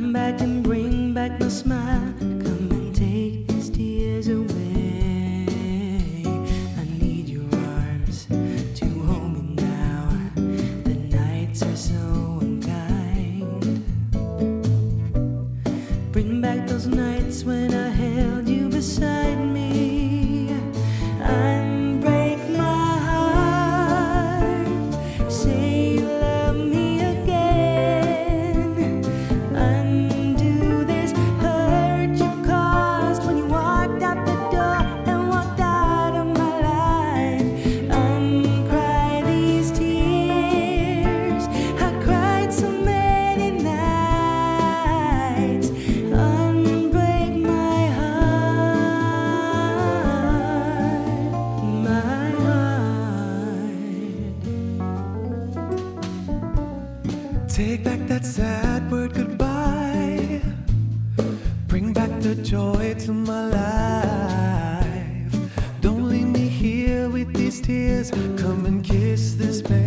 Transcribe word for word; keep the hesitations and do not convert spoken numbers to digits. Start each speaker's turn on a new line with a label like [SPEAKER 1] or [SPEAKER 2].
[SPEAKER 1] Come back and bring back my smile. Come and take these tears away. I need your arms to hold me now. The nights are so unkind. Bring back those nights when I held you beside me. Unbreak my heart. Say you love me again. Undo this hurt you caused when you walked out the door and walked out of my life. Uncry these tears. I cried so many nights. Unbreak my heart, my heart.
[SPEAKER 2] Take back that sad word goodbye. Bring back the joy to my life. Don't leave me here with these tears. Come and kiss this pain.